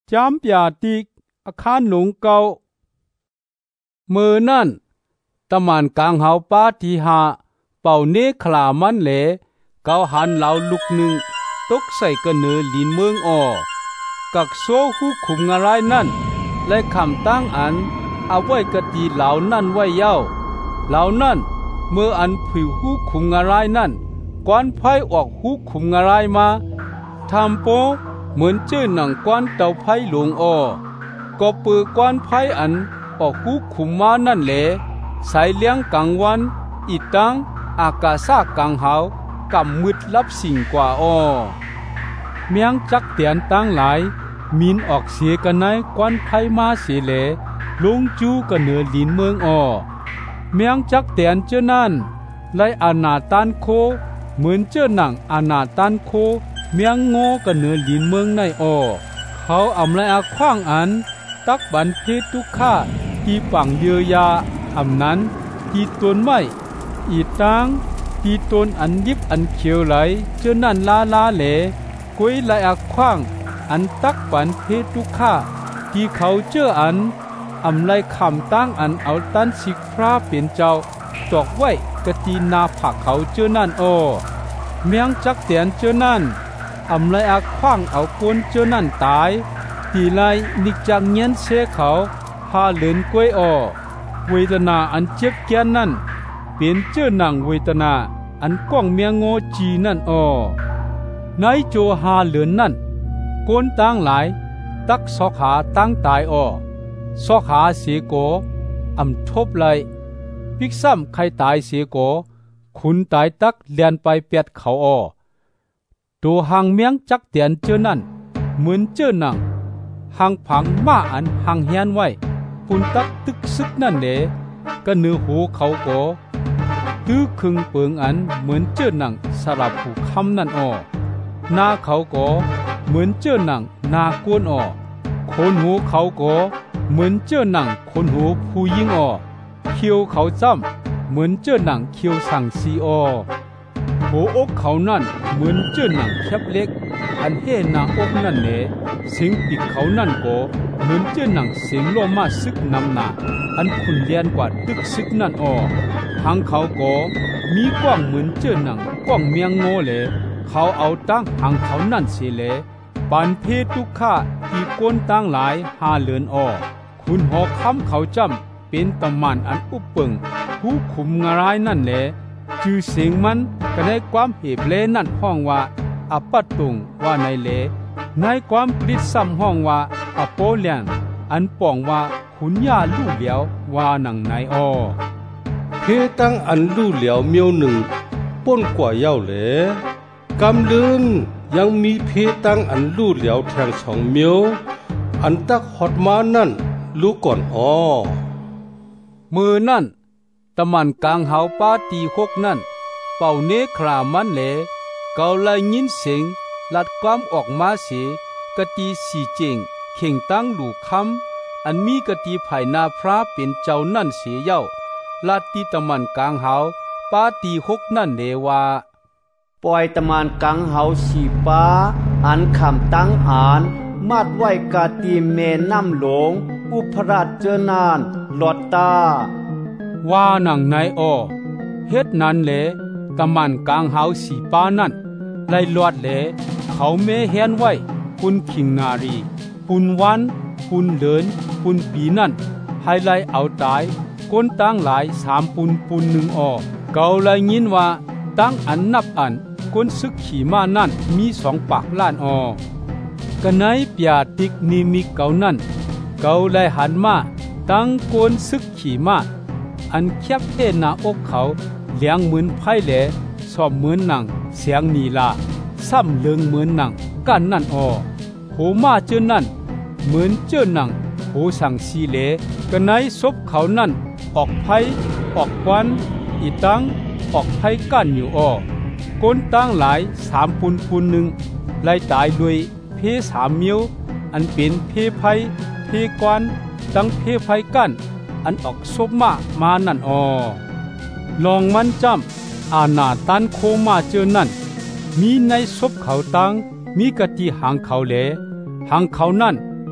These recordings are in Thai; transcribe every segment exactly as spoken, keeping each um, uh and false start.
จามปยาติกอาคารหลงเก่ามือนั่นตะมันกลางเฮาป้าที่หาเป่าเนคลามันเหลเกาหันเหลาลุกหนึ่งตกใส่กระเนือลินเมืองออกักโซหูขุมงารายนั่นและคำตั้งอันเอาไว้กะตีเหล่านั่นไว้เย้าเหล่านั่นเมื่ออันผิวหูขุมงารายนั่นกวนไพ่ออกหูขุมงารายมาทำโปเหมือนเจ้าหนังกวนเต่าไพ่หลวงออก็ปือกวนไพ่อันออกหูขุมมานั่นแหละสายเลี้ยงกลางวันอีตังอากาศกลางหาวกำมืดลับสิ่งกว่าอ้อเมียงจักเตียนตั้งหลายมินออกเสียกันในกวนไพ่มาเสียเลลงจูกันเหนือลินเมืองอ้อเมียงจักเตียนเจ้านั่นไล่อาณาตันโคเหมือนเจ้าหนังอาณาตันโคเมียงโง่กันเหนือลินเมืองในอ้อเขาอำไลอาขว้างอันตักบันเพทุกข้าที่ฝั่งเยือยาอำนั้นที่ตนไม่อีตังที่ตนอันยิบอันเขียวไหลเจ้านั่นลาลาเหลกุยไลอาขว้างอันตักบันเพทุกข้าที่เขาเจ้าอันอำไลคำตั้งอันเอาตันสิกพระเป็นเจ้าตอกไว้กะตีนาผักเขาเจ้านั่นโอเมียงจักเตียนเจ้านั่นอำไลอาขว้างเอาคนเจ้านั่นตายตีไลนิกจักเงียนเสเขาพาเลินกวยอเวทนาอันเจ็บแก่นนั่นเป็นเจ้าหนังเวทนาอันก้องเมียงโง่จีนั่นอในโจหาเลินนั่นโกนตั้งหลายตักสอกหาตั้งตายอสอกหาเสียโกอำทบไหลพิกซ้ำใครตายเสียโกขุนตายตักเลียนไปเปียดเขาอตัวหางเมียงจักเตียนเจ้านั่นเหมือนเจ้าหนังหางผังมาอันหางเฮียนไว้ปุ่นตักตึกซึกนั่นเดก็เนื้อหูเขาโกตื้อคึงเปิงอันเหมือนเจ้าหนังสลับผูคำนั่นอหน้าเขาโกเหมือนเจ้าหนังนากวนอโคนหูเขาโกเหมือนเจ้าหนังคนหูผู้ยิ่งอเคียวเขาจ้ำเหมือนเจ้าหนังเคียวสั่งซีอหัวอกเขานั่นเหมือนเจ้าหนังแคบเล็กอันเฮนาอกนั่นเนเสียงปีกเขานั่นโกเหมือนเจ้าหนังเสียงโลมาซึกนำหนาอันขุนเลียนกว่าตึกซึกนั่นอทางเขาโกมีกว้างเหมือนเจ้าหนังกว้างเมียงโง่เลยเขาเอาตั้งหางเขานั่นเสียเลยปานเพทุกข้าที่ก้นตั้งหลายหาเลือนอคุณหอคำเขาจำเป็นตำมันอันอุปเปิงผู้ขุมงารายนั่นแหละจื่อเสียงมันก็ได้ความเหบเลนั่นห้องว่าอปัตตุงว่าในเลในความปริซ้ำห้องว่าอโปเลียนอันป่องว่าขุนยาลู่เหลียวว่าหนังในอเพตั้งอันลู่เหลียวเมียวหนึ่งป้นกว่าเย้าเหลกำลืนยังมีเพตั้งอันลู่เหลียวแทงสองเมียวอันตักฮอดมานั่นรู้ก่อนอมือนั่นตะมันกลางเฮาป้าตีหกนั่นเป่าเนครามันเหลเกาไลยินเสียงลัดความออกมาเสียกะตีสีเจงเข่งตั้งหลู่คำอันมีกะตีไผ่นาพระเป็นเจ้านั่นเสียเย้าลัดตีตะมันกลางเฮาป้าตีหกนั่นเดว่าปล่อยตะมันกลางเฮาสีป้าอันคำตั้งอ่านมาดไว้กะตีเมน้ำหลงอุปราชเจนานหลอดตาว่าหนังในอเฮ็ดนั้นแหละตะมันกลางเฮาสีป้านั่นไล่ลวดแหละเขาเมเฮียนไว้ปุนขิงนารีปุนวันปุนเดินปุนปีนั่นให้ไล่เอาตายก้นตั้งหลายสามปุนปุนหนึ่งอเกาไล่ยินว่าตั้งอันนับอันก้นซึกขี่มานั่นมีสองปากล้านอกันไหนเปียติกนิมิเกานั่นเกาไล่หันมาตั้งก้นซึกขี่มาอันแคบเทนาอกเขาเลี้ยงเหมือนไผ่แหลสอบเหมือนหนังเสียงนีลาซ้ำเลืองเหมือนหนังกันนั่นอโหมาเจอนั่นเหมือนเจอหนังโหสั่งสีเลกันไหนศพเขานั่นออกไผ่ออกควันอีตังออกไผ่กันอยู่อก้นตั้งหลายสามปุนปุนหนึ่งไล่ตายด้วยเพสามเมียวอันเป็นเพไผ่เพกวนตั้งเพไผ่กันอันออกศพมามานั่นอลองมันจำอาณาตันโคมาเจอนั่นมีในศพเขาตังมีกะติหางเขาแหลหางเขานั่น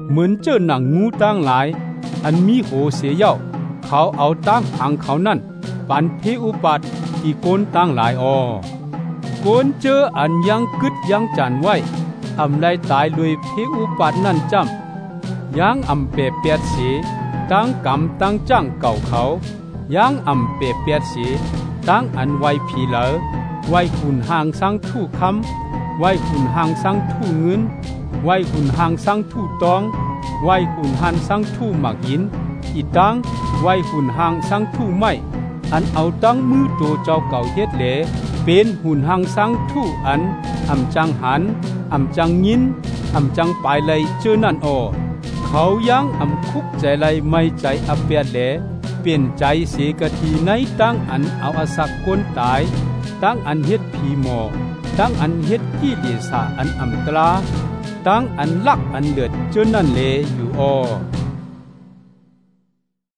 เหมือนเจอหนังงูตั้งหลายอันมีโหเสียเย่าเขาเอาตั้งหางเขานั่นปันเพอุปัตที่โกนตั้งหลายออโกนเจออันยังกึดยังจันไว้อำได้ตายเลยเพอุปัตนั่นจำยังอำเปเปียดเสียตั้งกำตั้งจ้างเก่าเขายังอำเปเปียดเสียตั้งอันไว้ผีเหลอไว้หุ่นห่างสังทู่คำไว้หุ่นห่างสังทู่เงินไว้หุ่นห่างสังทู่ตองไว้หุ่นหันสังทู่หมักหินอีตังไว้หุ่นห่างสังทู่ไม้อันเอาตั้งมือโตเจ้าเก่าเฮ็ดเหลเป็นหุ่นห่างสังทู่อันอำจังหันอำจังยินอำจังปลายเลยเจอนั่นออเขายังอำคุกใจไหลไม่ใจอเปียดแหลเปลี่ยนใจเสียกะทีในตั้งอันเอาอสักคนตายตั้งอันเฮ็ดผีหมอตั้งอันเฮ็ดที่ดีสาอันอำตราตั้งอันลักอันเดือดเจนนั่นเลอยู่ออ